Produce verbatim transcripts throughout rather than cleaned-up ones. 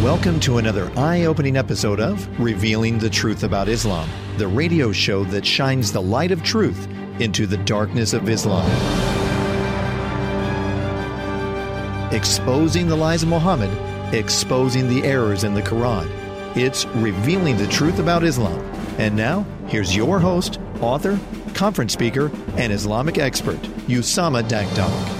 Welcome to another eye-opening episode of Revealing the Truth About Islam, the radio show that shines the light of truth into the darkness of Islam. Exposing the lies of Muhammad, exposing the errors in the Quran. It's Revealing the Truth About Islam. And now, here's your host, author, conference speaker, and Islamic expert, Usama Dakdok.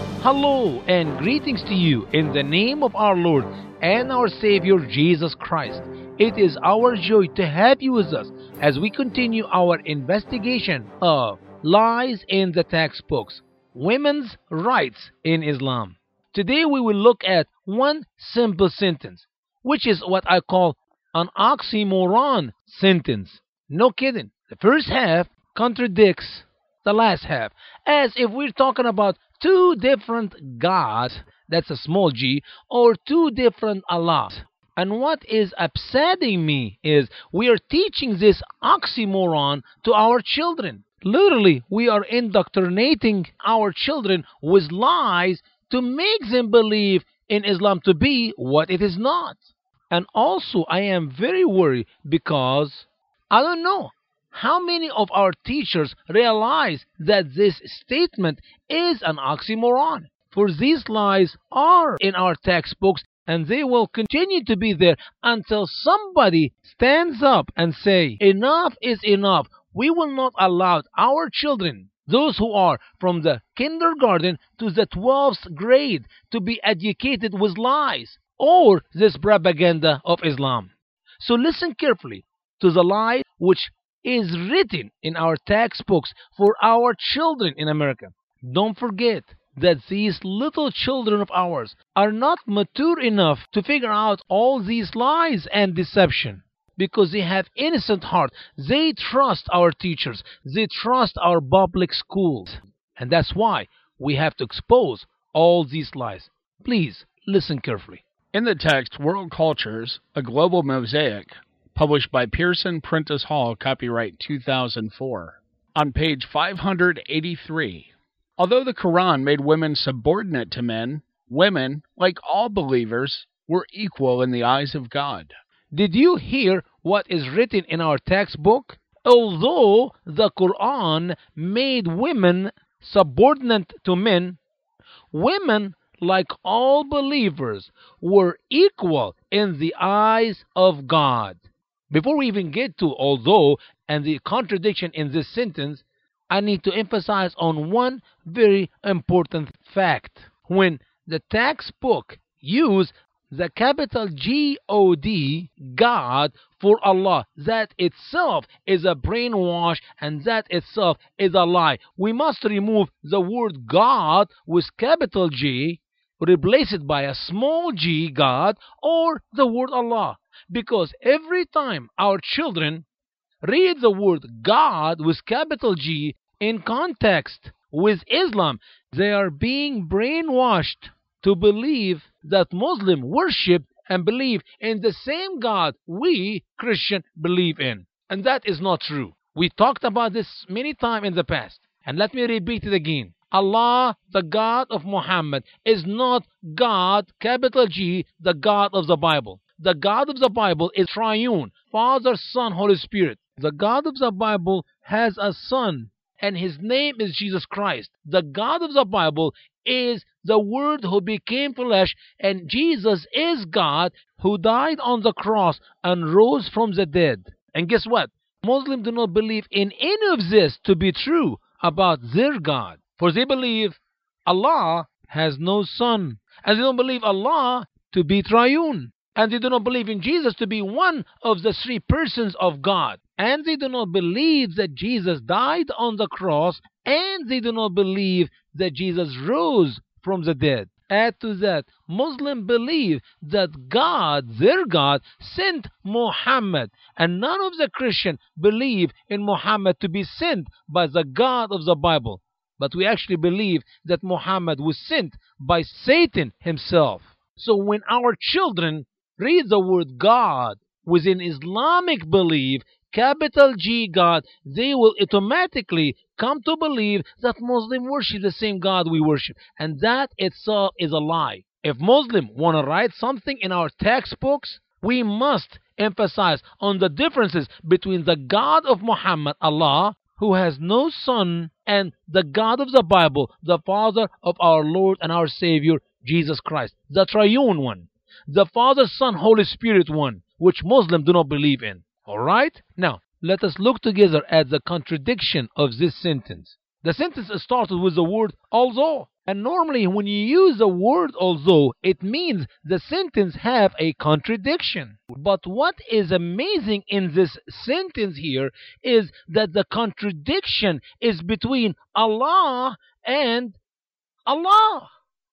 Hello and greetings to you in the name of our Lord and our Savior Jesus Christ. It is our joy to have you with us as we continue our investigation of lies in the textbooks, women's rights in Islam. Today we will look at one simple sentence, which is what I call an oxymoron sentence. No kidding. The first half contradicts the last half, as if we're talking about two different gods, that's a small g, or two different Allahs. And what is upsetting me is we are teaching this oxymoron to our children. Literally, we are indoctrinating our children with lies to make them believe in Islam to be what it is not. And also, I am very worried because I don't know how many of our teachers realize that this statement is an oxymoron? For these lies are in our textbooks and they will continue to be there until somebody stands up and say, enough is enough. We will not allow our children, those who are from the kindergarten to the twelfth grade, to be educated with lies or this propaganda of Islam. So listen carefully to the lie which is written in our textbooks for our children in America. Don't forget that these little children of ours are not mature enough to figure out all these lies and deception because they have innocent heart. They trust our teachers. They trust our public schools. And that's why we have to expose all these lies. Please listen carefully. In the text World Cultures, A Global Mosaic, published by Pearson Prentice Hall, copyright two thousand four. On page five hundred eighty-three, although the Quran made women subordinate to men, women, like all believers, were equal in the eyes of God. Did you hear what is written in our textbook? Although the Quran made women subordinate to men, women, like all believers, were equal in the eyes of God. Before we even get to although and the contradiction in this sentence, I need to emphasize on one very important fact. When the textbook use the capital G O D, God, for Allah, that itself is a brainwash and that itself is a lie. We must remove the word God with capital G, replace it by a small g, God, or the word Allah. Because every time our children read the word God with capital G in context with Islam, they are being brainwashed to believe that Muslims worship and believe in the same God we Christians believe in. And that is not true. We talked about this many times in the past. And let me repeat it again. Allah, the God of Muhammad, is not God, capital G, the God of the Bible. The God of the Bible is triune, Father, Son, Holy Spirit. The God of the Bible has a son, and his name is Jesus Christ. The God of the Bible is the Word who became flesh, and Jesus is God who died on the cross and rose from the dead. And guess what? Muslims do not believe in any of this to be true about their God. For they believe Allah has no son, and they don't believe Allah to be triune. And they do not believe in Jesus to be one of the three persons of God. And they do not believe that Jesus died on the cross. And they do not believe that Jesus rose from the dead. Add to that, Muslims believe that God, their God, sent Muhammad. And none of the Christians believe in Muhammad to be sent by the God of the Bible. But we actually believe that Muhammad was sent by Satan himself. So when our children read the word God within Islamic belief, capital G God, they will automatically come to believe that Muslims worship the same God we worship. And that itself is a lie. If Muslims want to write something in our textbooks, we must emphasize on the differences between the God of Muhammad, Allah, who has no son, and the God of the Bible, the Father of our Lord and our Savior, Jesus Christ, the triune one, the Father, Son, Holy Spirit one, which Muslims do not believe in. Alright? Now, let us look together at the contradiction of this sentence. The sentence started with the word although. And normally when you use the word although, it means the sentence have a contradiction. But what is amazing in this sentence here is that the contradiction is between Allah and Allah.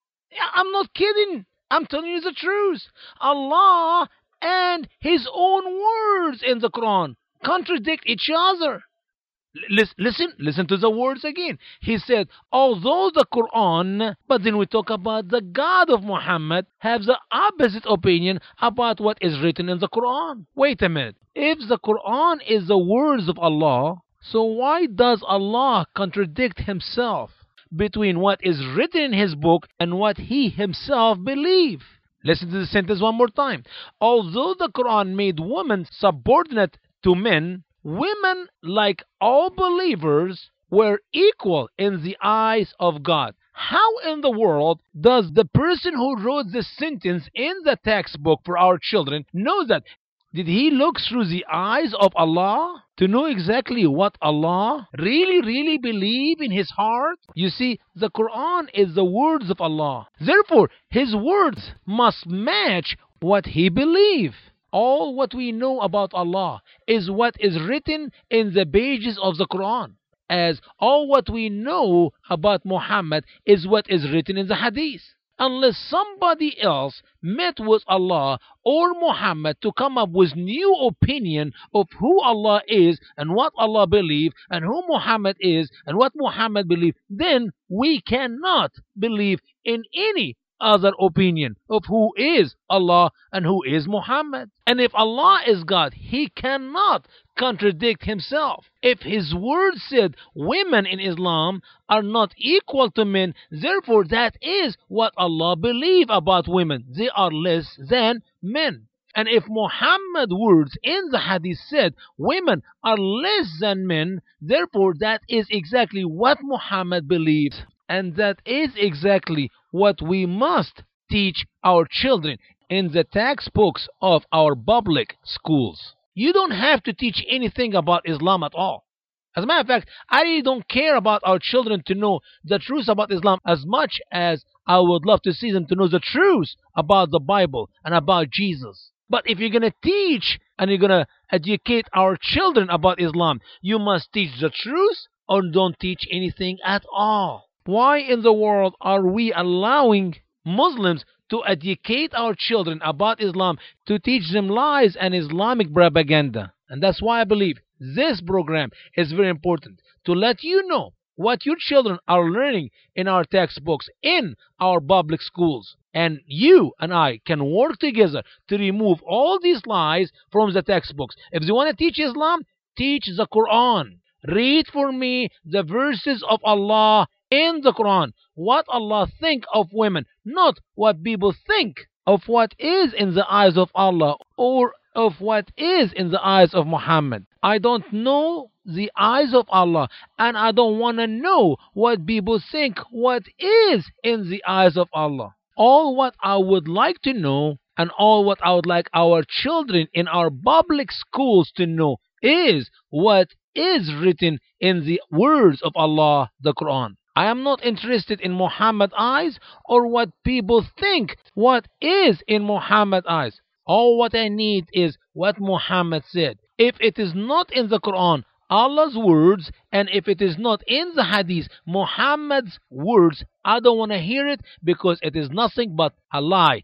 I'm not kidding. I'm telling you the truth. Allah and His own words in the Quran contradict each other. Listen, listen, listen to the words again. He said, although the Quran, but then we talk about the God of Muhammad, have the opposite opinion about what is written in the Quran. Wait a minute. If the Quran is the words of Allah, so why does Allah contradict Himself between what is written in His book and what He Himself believes? Listen to the sentence one more time. Although the Quran made women subordinate to men, women, like all believers, were equal in the eyes of God. How in the world does the person who wrote this sentence in the textbook for our children know that? Did he look through the eyes of Allah to know exactly what Allah really, really believe in his heart? You see, the Quran is the words of Allah. Therefore, His words must match what He believes. All what we know about Allah is what is written in the pages of the Quran, as all what we know about Muhammad is what is written in the Hadith. Unless somebody else met with Allah or Muhammad to come up with new opinion of who Allah is and what Allah believes and who Muhammad is and what Muhammad believes, then we cannot believe in any other opinion of who is Allah and who is Muhammad. And if Allah is God, He cannot contradict Himself. If His word said women in Islam are not equal to men, therefore that is what Allah believes about women. They are less than men. And if Muhammad's words in the Hadith said women are less than men, therefore that is exactly what Muhammad believes. And that is exactly what we must teach our children in the textbooks of our public schools. You don't have to teach anything about Islam at all. As a matter of fact, I really don't care about our children to know the truth about Islam as much as I would love to see them to know the truth about the Bible and about Jesus. But if you're going to teach and you're going to educate our children about Islam, you must teach the truth or don't teach anything at all. Why in the world are we allowing Muslims to educate our children about Islam, to teach them lies and Islamic propaganda? And that's why I believe this program is very important, to let you know what your children are learning in our textbooks, in our public schools. And you and I can work together to remove all these lies from the textbooks. If they want to teach Islam, teach the Quran. Read for me the verses of Allah in the Quran, what Allah think of women, not what people think of what is in the eyes of Allah or of what is in the eyes of Muhammad. I don't know the eyes of Allah, and I don't want to know what people think what is in the eyes of Allah. All what I would like to know, and all what I would like our children in our public schools to know, is what is written in the words of Allah, the Quran. I am not interested in Muhammad's eyes or what people think what is in Muhammad's eyes. All what I need is what Muhammad said. If it is not in the Quran, Allah's words, and if it is not in the Hadith, Muhammad's words, I don't want to hear it, because it is nothing but a lie,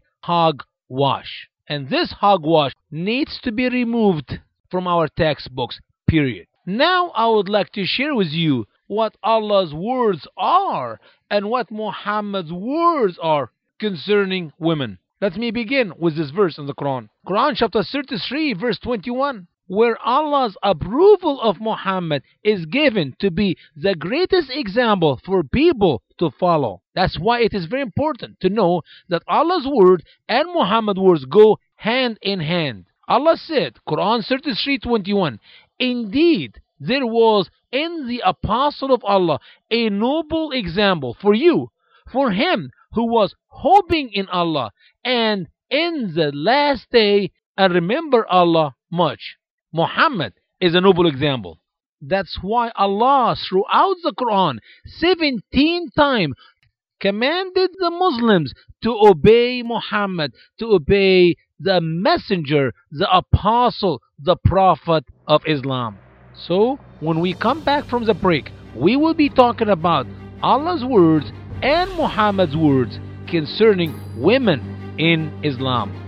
hogwash. And this hogwash needs to be removed from our textbooks, period. Now I would like to share with you what Allah's words are and what Muhammad's words are concerning women. Let me begin with this verse in the Quran. Quran chapter thirty-three verse twenty-one. where Allah's approval of Muhammad is given to be the greatest example for people to follow. That's why it is very important to know that Allah's word and Muhammad's words go hand in hand. Allah said, Quran thirty-three twenty-one, indeed, there was in the apostle of Allah a noble example for you, for him who was hoping in Allah and in the last day and remember Allah much. Muhammad is a noble example. That's why Allah throughout the Quran seventeen times commanded the Muslims to obey Muhammad, to obey the messenger, the apostle, the prophet of Islam. So when we come back from the break, we will be talking about Allah's words and Muhammad's words concerning women in Islam.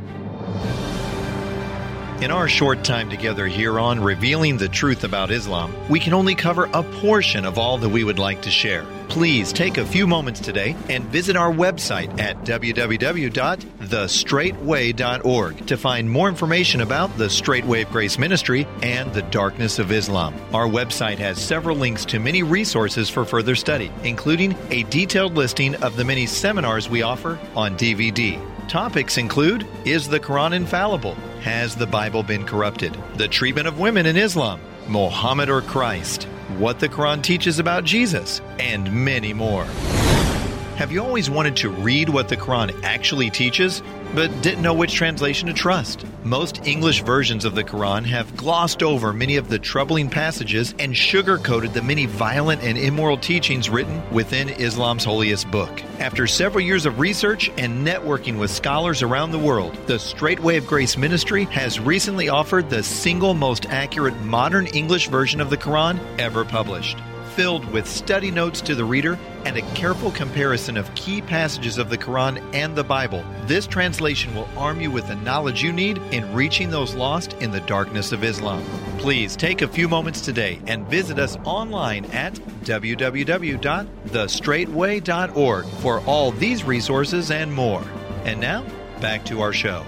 In our short time together here on Revealing the Truth About Islam, we can only cover a portion of all that we would like to share. Please take a few moments today and visit our website at w w w dot the straight way dot org to find more information about the Straight Wave Grace Ministry and the Darkness of Islam. Our website has several links to many resources for further study, including a detailed listing of the many seminars we offer on D V D. Topics include, is the Quran infallible? Has the Bible been corrupted? The treatment of women in Islam, Muhammad or Christ, what the Quran teaches about Jesus, and many more. Have you always wanted to read what the Quran actually teaches, but didn't know which translation to trust? Most English versions of the Quran have glossed over many of the troubling passages and sugar-coated the many violent and immoral teachings written within Islam's holiest book. After several years of research and networking with scholars around the world, the Straight Wave Grace Ministry has recently offered the single most accurate modern English version of the Quran ever published. Filled with study notes to the reader and a careful comparison of key passages of the Quran and the Bible, this translation will arm you with the knowledge you need in reaching those lost in the darkness of Islam. Please take a few moments today and visit us online at w w w dot the straight way dot org for all these resources and more. And now, back to our show.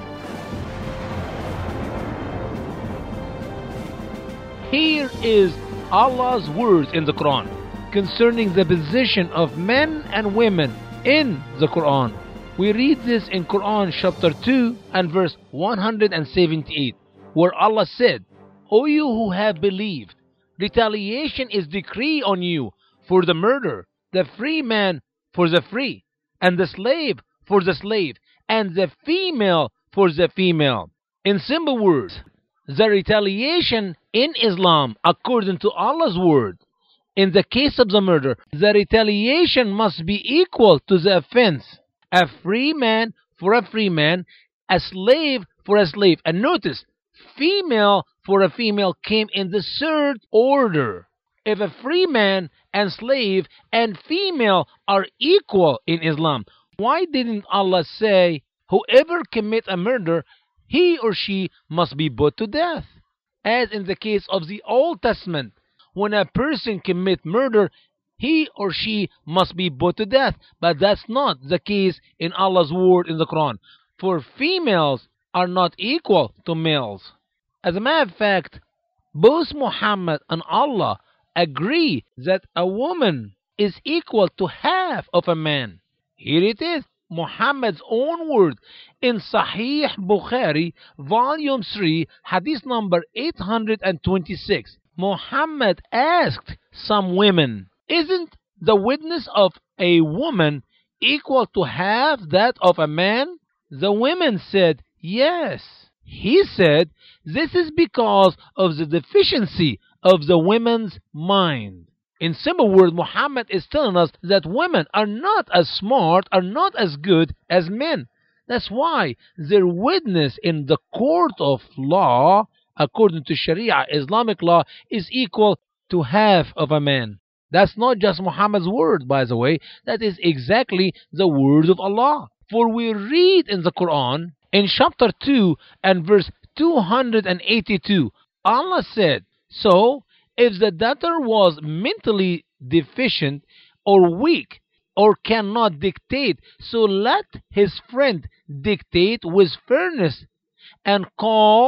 Here is Allah's words in the Quran concerning the position of men and women in the Quran. We read this in Quran chapter two and verse one hundred seventy-eight, where Allah said, O you who have believed, retaliation is decreed on you for the murder, the free man for the free, and the slave for the slave, and the female for the female. In simple words, the retaliation in Islam, according to Allah's word, in the case of the murder, the retaliation must be equal to the offense. A free man for a free man, a slave for a slave. And notice, female for a female came in the third order. If a free man and slave and female are equal in Islam, why didn't Allah say, whoever commit a murder, he or she must be put to death? As in the case of the Old Testament, when a person commit murder, he or she must be put to death. But that's not the case in Allah's word in the Quran. For females are not equal to males. As a matter of fact, both Muhammad and Allah agree that a woman is equal to half of a man. Here it is, Muhammad's own word in Sahih Bukhari, volume three, hadith number eight hundred twenty-six. Muhammad asked some women, isn't the witness of a woman equal to half that of a man? The women said, yes. He said, this is because of the deficiency of the women's mind. In simple words, Muhammad is telling us that women are not as smart, are not as good as men. That's why their witness in the court of law, according to Sharia, Islamic law, is equal to half of a man. That's not just Muhammad's word, by the way. That is exactly the word of Allah. For we read in the Quran, in chapter two and verse two hundred eighty-two, Allah said, so, if the debtor was mentally deficient or weak or cannot dictate, so let his friend dictate with fairness and call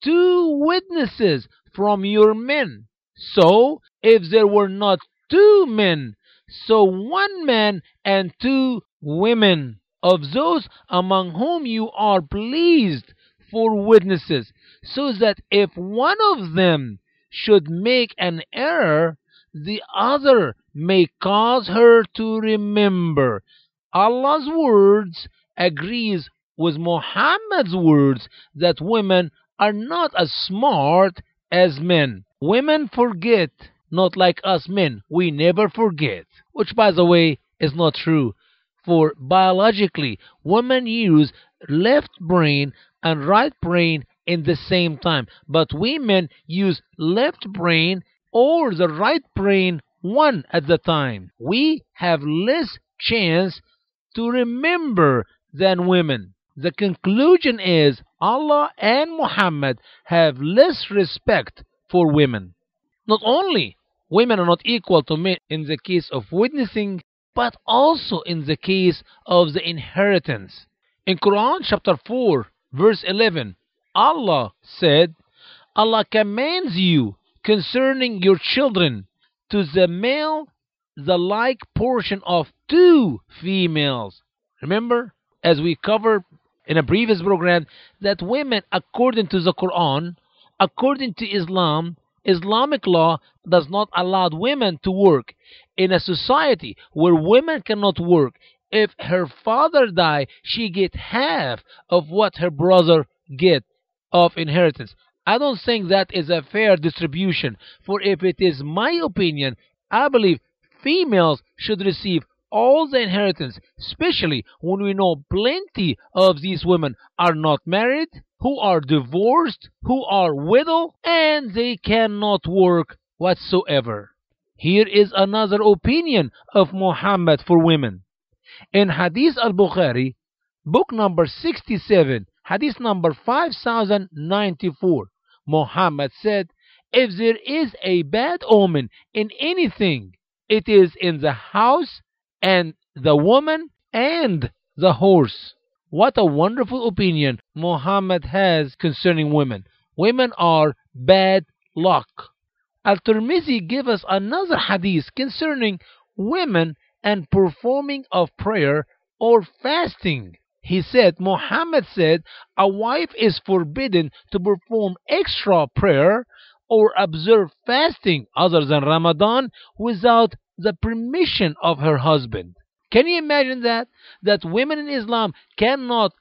two witnesses from your men. So, if there were not two men, so one man and two women of those among whom you are pleased for witnesses, so that if one of them should make an error, the other may cause her to remember. Allah's words agrees with Muhammad's words that women are not as smart as men. Women forget, not like us men. We never forget, which by the way is not true. For biologically, women use left brain and right brain in the same time, but women use left brain or the right brain one at the time. We have less chance to remember than women. The conclusion is Allah and Muhammad have less respect for women. Not only women are not equal to men in the case of witnessing, but also in the case of the inheritance. In Quran chapter four verse eleven, Allah said, Allah commands you concerning your children to the male the like portion of two females. Remember, as we covered in a previous program, that women, according to the Quran, according to Islam, Islamic law does not allow women to work. In a society where women cannot work, if her father die, she get half of what her brother get of inheritance. I don't think that is a fair distribution, for if it is my opinion, I believe females should receive all the inheritance, especially when we know plenty of these women are not married, who are divorced, who are widow, and they cannot work whatsoever. Here is another opinion of Muhammad for women. In Hadith al-Bukhari, book number sixty-seven, Hadith number five thousand ninety-four, Muhammad said, if there is a bad omen in anything, it is in the house and the woman and the horse. What a wonderful opinion Muhammad has concerning women. Women are bad luck. Al-Tirmidhi gives us another hadith concerning women and performing of prayer or fasting. He said, Muhammad said, a wife is forbidden to perform extra prayer or observe fasting other than Ramadan without the permission of her husband. Can you imagine that? That women in Islam cannot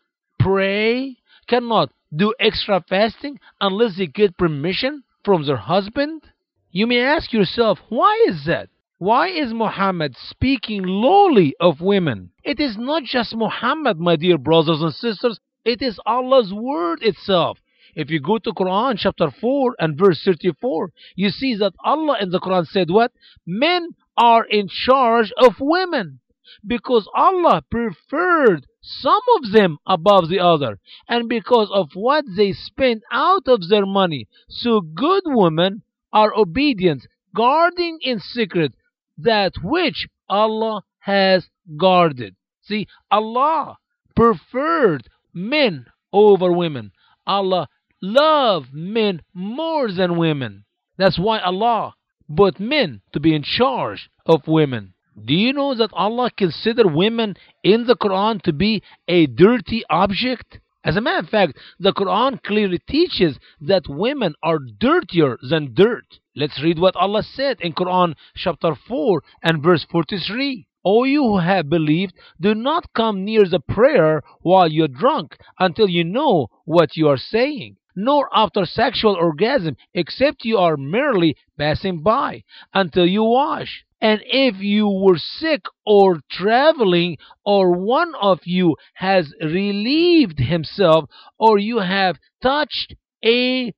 pray, cannot do extra fasting unless they get permission from their husband? You may ask yourself, why is that? Why is Muhammad speaking lowly of women? It is not just Muhammad, my dear brothers and sisters. It is Allah's word itself. If you go to Quran chapter four and verse thirty-four, you see that Allah in the Quran said what? Men are in charge of women, because Allah preferred some of them above the other, and because of what they spend out of their money. So good women are obedient, guarding in secret that which Allah has guarded. See, Allah preferred men over women. Allah loved men more than women. That's why Allah put men to be in charge of women. Do you know that Allah considered women in the Quran to be a dirty object? As a matter of fact, the Quran clearly teaches that women are dirtier than dirt. Let's read what Allah said in Quran chapter four and verse forty-three. O you who have believed, do not come near the prayer while you're drunk until you know what you are saying, nor after sexual orgasm, except you are merely passing by, until you wash. And if you were sick or traveling, or one of you has relieved himself, or you have touched a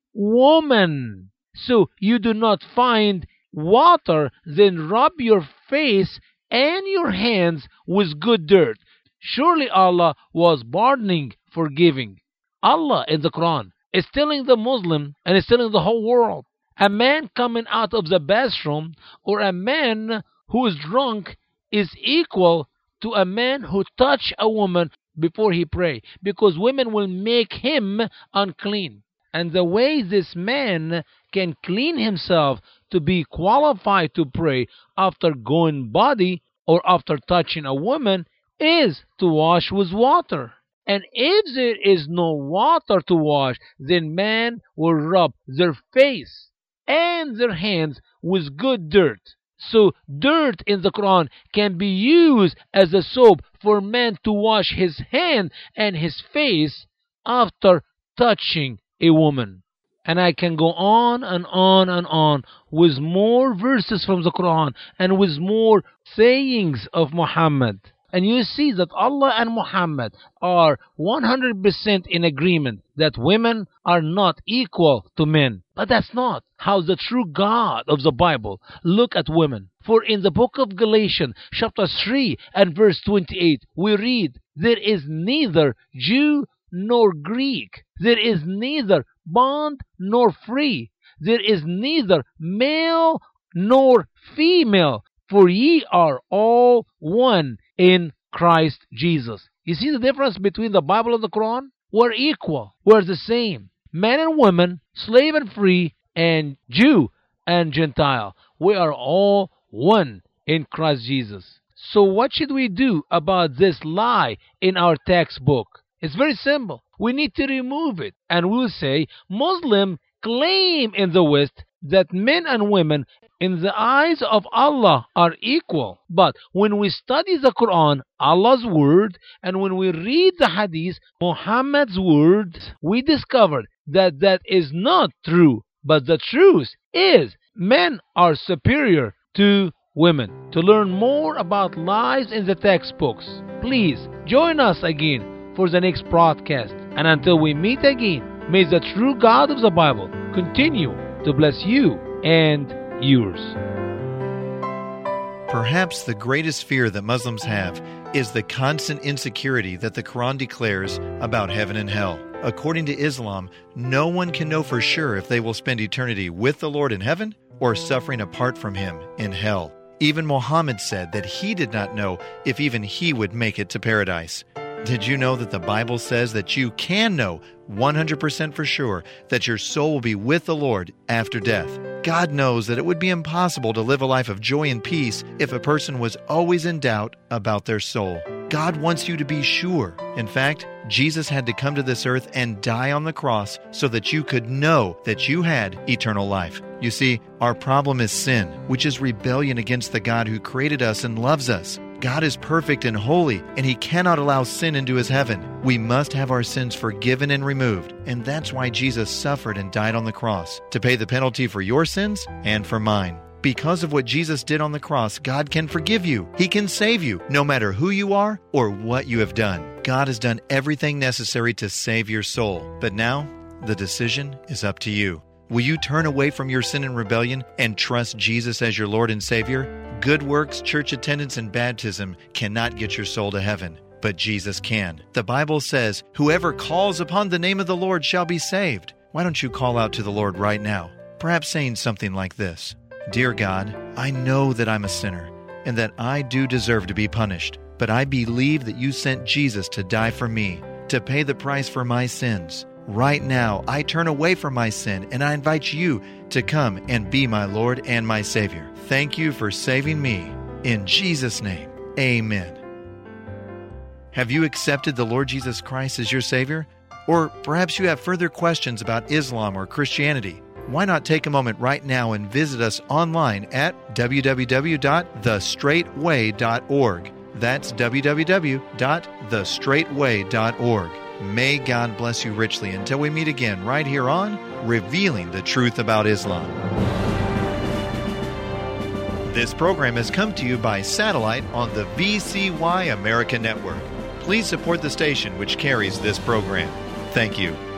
woman, so you do not find water, then rub your face and your hands with good dirt. Surely Allah was pardoning, forgiving. Allah in the Quran is telling the Muslim and is telling the whole world, a man coming out of the bathroom or a man who is drunk is equal to a man who touched a woman before he pray, because women will make him unclean. And the way this man can clean himself to be qualified to pray after going body or after touching a woman is to wash with water. And if there is no water to wash, then man will rub their face and their hands with good dirt. So dirt in the Quran can be used as a soap for man to wash his hand and his face after touching a woman. And I can go on and on and on with more verses from the Quran and with more sayings of Muhammad. And you see that Allah and Muhammad are one hundred percent in agreement that women are not equal to men. But that's not how the true God of the Bible look at women. For in the book of Galatians, chapter three and verse twenty-eight, we read, "There is neither Jew nor Greek. There is neither bond nor free. There is neither male nor female. For ye are all one in Christ Jesus." You see the difference between the Bible and the Quran? We're equal. We're the same. Men and women, slave and free, and Jew and Gentile. We are all one in Christ Jesus. So what should we do about this lie in our textbook? It's very simple. We need to remove it. And we'll say Muslims claim in the West that men and women in the eyes of Allah are equal. But when we study the Quran, Allah's word, and when we read the Hadith, Muhammad's words, we discovered that that is not true. But the truth is men are superior to women. To learn more about lies in the textbooks, please join us again for the next broadcast. And until we meet again, may the true God of the Bible continue to bless you and yours. Perhaps the greatest fear that Muslims have is the constant insecurity that the Quran declares about heaven and hell. According to Islam, no one can know for sure if they will spend eternity with the Lord in heaven or suffering apart from Him in hell. Even Muhammad said that he did not know if even he would make it to paradise. Did you know that the Bible says that you can know one hundred percent for sure that your soul will be with the Lord after death? God knows that it would be impossible to live a life of joy and peace if a person was always in doubt about their soul. God wants you to be sure. In fact, Jesus had to come to this earth and die on the cross so that you could know that you had eternal life. You see, our problem is sin, which is rebellion against the God who created us and loves us. God is perfect and holy, and He cannot allow sin into His heaven. We must have our sins forgiven and removed, and that's why Jesus suffered and died on the cross, to pay the penalty for your sins and for mine. Because of what Jesus did on the cross, God can forgive you. He can save you, no matter who you are or what you have done. God has done everything necessary to save your soul. But now, the decision is up to you. Will you turn away from your sin and rebellion and trust Jesus as your Lord and Savior? Good works, church attendance, and baptism cannot get your soul to heaven, but Jesus can. The Bible says, "Whoever calls upon the name of the Lord shall be saved." Why don't you call out to the Lord right now? Perhaps saying something like this: "Dear God, I know that I'm a sinner and that I do deserve to be punished, but I believe that you sent Jesus to die for me, to pay the price for my sins. Right now, I turn away from my sin and I invite you to come and be my Lord and my Savior. Thank you for saving me. In Jesus' name, amen." Have you accepted the Lord Jesus Christ as your Savior? Or perhaps you have further questions about Islam or Christianity. Why not take a moment right now and visit us online at w w w dot the straight way dot org. That's w w w dot the straight way dot org. May God bless you richly until we meet again right here on Revealing the Truth About Islam. This program has come to you by satellite on the V C Y America Network. Please support the station which carries this program. Thank you.